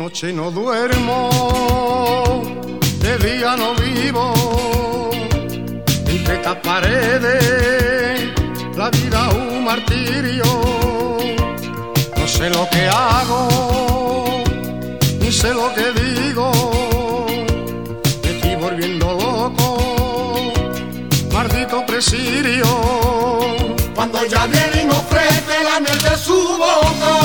noche no duermo, de día no vivo, entre estas paredes la vida un martirio. No sé lo que hago, ni sé lo que digo, me estoy volviendo loco, maldito presidio. Cuando ya viene y me ofrece la miel de su boca,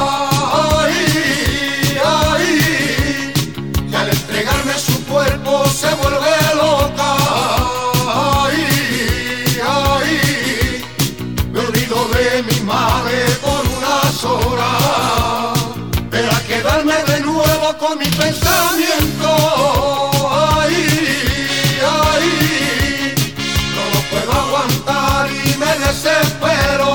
y al entregarme su cuerpo se vuelve loca. Me olvido de mi madre por unas horas, pero a quedarme de nuevo con mi pensamiento. No lo puedo aguantar y me desespero.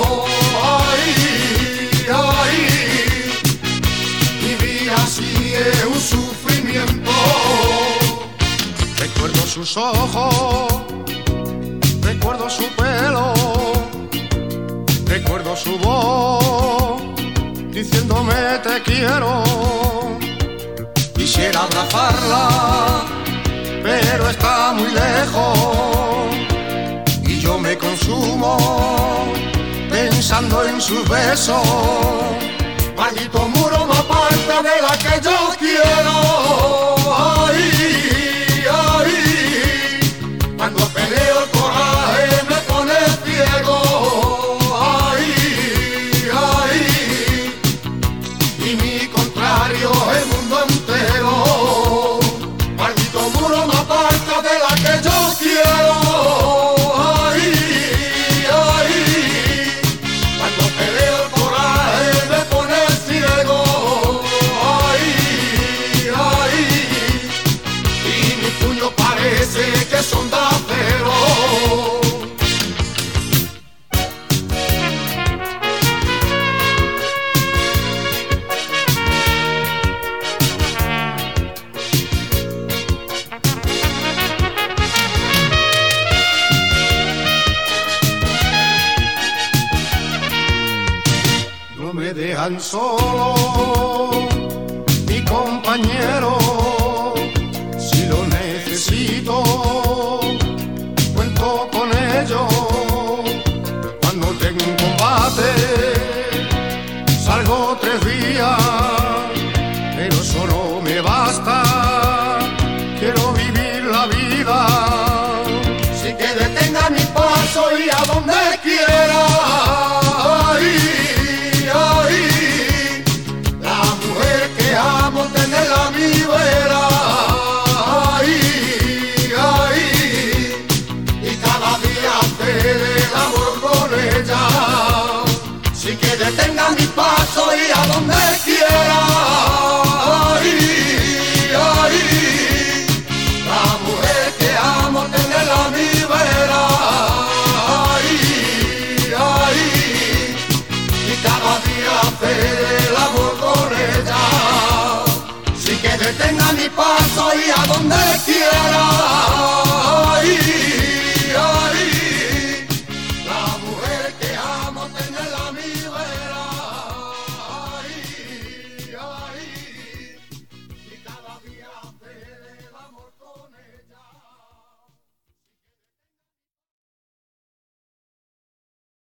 Vivir así es un sufrimiento. Recuerdo sus ojos, recuerdo su pelo, recuerdo su voz diciéndome te quiero. Quisiera abrazarla, pero está muy lejos, y yo me consumo pensando en sus besos. Maldito muro me aparta de la que yo quiero. Cuando peleo el coraje me pone ciego. Y mi contrario el mundo entero. Maldito muro me aparta de la que yo quiero. Cuando peleo el coraje me pone ciego. Y mi puño parece que son de acero. No me dejan solo, mi compañero, si lo necesito, cuento con ellos. Cuando tengo un combate, salgo 3 días, pero eso no me basta, quiero vivir la vida. Sí que detenga mi paso y a donde quiera. La mujer que amo tenerla a mi vera. Y cada día hacer el amor con ella. Sí que detenga mi paso y a donde quiera. La mujer que amo tenerla a mi vera. Y cada día hacer el amor con ella. Sí que detenga mi paso y a donde quiera.